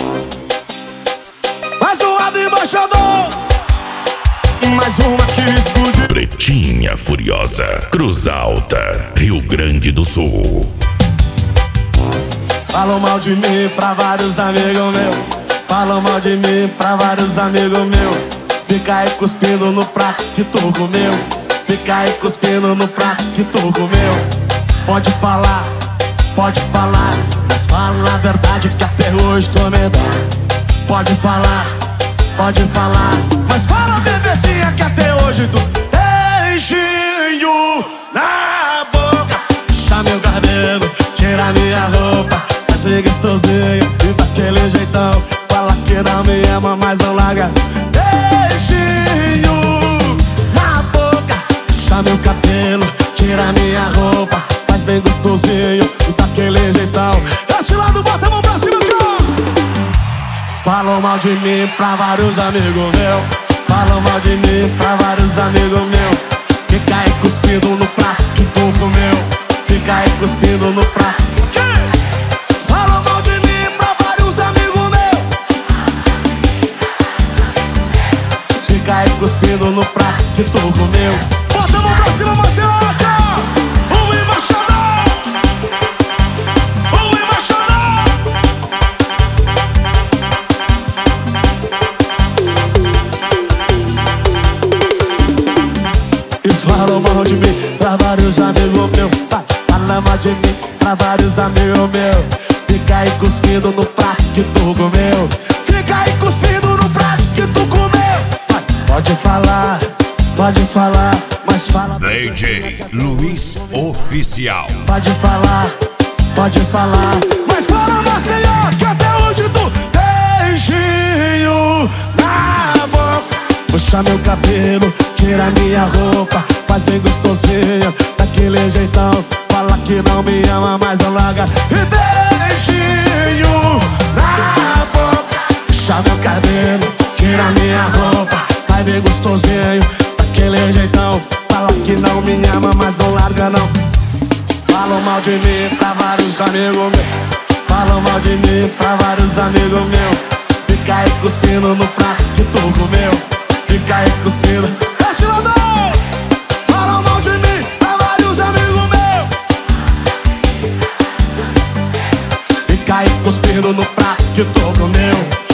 Mais uma do embaixador. Mais uma que explodiu. Pretinha Furiosa, Cruz Alta, Rio Grande do Sul. Falam mal de mim pra vários amigos meus. Falam mal de mim pra vários amigos meus. Fica aí cuspindo no prato que tu comeu. Fica aí cuspindo no prato que tu comeu. Pode falar, mas fala a verdade que até hoje tô medado. Pode falar, mas fala bebezinha que até hoje tu beijinho na boca. Puxa meu cabelo, tira minha roupa, faz bem gostosinho e daquele jeitão. Fala que não me ama, mas não larga. Beijinho na boca, puxa meu cabelo, tira minha roupa, faz bem gostosinho e daquele jeitão. Desse lado, bota a mão pra cima, cara. Falam mal de mim pra vários amigos meus. Falam mal de mim pra vários amigos meus. Fica aí cuspindo no prato que tu comeu. Fica aí cuspindo no prato. Falam mal de mim pra vários amigos meus. Fica aí cuspindo no prato que tu comeu. Bota a mão pra cima, Marcelo. Falam mal de mim pra vários amigos meus. Fala mal de mim pra vários amigos meus. Fica aí cuspindo no prato que tu comeu. Fica aí cuspindo no prato que tu comeu. Pode falar, mas fala. DJ Luiz Oficial. Pode falar, mas fala, Maceió, que até hoje tu beijinho na boca. Puxa meu cabelo, tira minha roupa, faz bem gostosinho, daquele jeitão. Fala que não me ama, mas não larga. E beijinho na boca. Puxa meu cabelo, tira minha roupa, faz bem gostosinho, daquele jeitão. Fala que não me ama, mas não larga não. Falam mal de mim pra vários amigos meus. Falam mal de mim pra vários amigos meus. Fica aí cuspindo no prato que tu comeu. Fica aí cuspindo. Este lado. Falam mal de mim pra vários amigos meus. Fica aí cuspindo no prato que tu comeu.